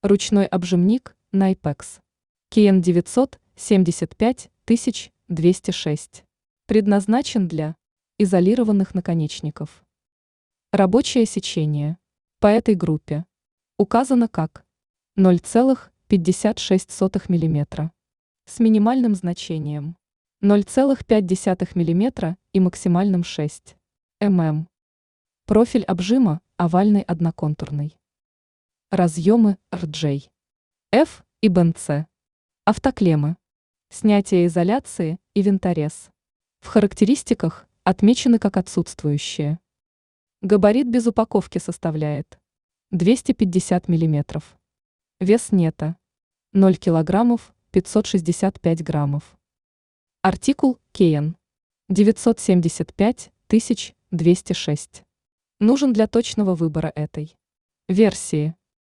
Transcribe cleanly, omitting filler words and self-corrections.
Ручной обжимник Найпекс. KN 975206. Предназначен для изолированных наконечников. Рабочее сечение по этой группе указано как 0,56 мм с минимальным значением 0,5 мм и максимальным 6 мм. Профиль обжима овальный одноконтурный. Разъемы RJ, F и BNC. Автоклеммы. Снятие изоляции и винторез. В характеристиках отмечены как отсутствующие. Габарит без упаковки составляет 250 мм. Вес нета 0 кг 565 граммов. Артикул KN 975206. Нужен для точного выбора этой версии.